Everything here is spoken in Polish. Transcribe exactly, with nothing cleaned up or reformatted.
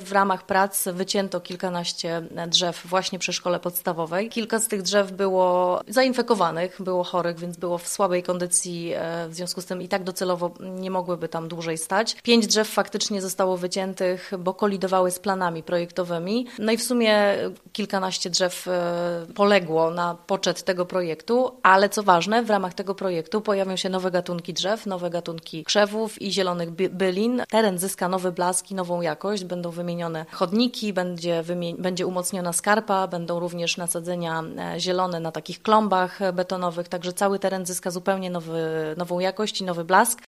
W ramach prac wycięto kilkanaście drzew właśnie przy szkole podstawowej. Kilka z tych drzew było zainfekowanych, było chorych, więc było w słabej kondycji, w związku z tym i tak docelowo nie mogłyby tam dłużej stać. Pięć drzew faktycznie zostało wyciętych, bo kolidowały z planami projektowymi. No i w sumie kilkanaście drzew poległo na poczet tego projektu, ale co ważne, w ramach tego projektu pojawią się nowe gatunki drzew, nowe gatunki krzewów i zielonych by- bylin. Teren zyska nowy blask i nową jakość, będą wymienione chodniki, będzie, wymie- będzie umocniona skarpa, będą również nasadzenia zielone na takich klombach betonowych, także cały teren zyska zupełnie nowy, nową jakość i nowy blask.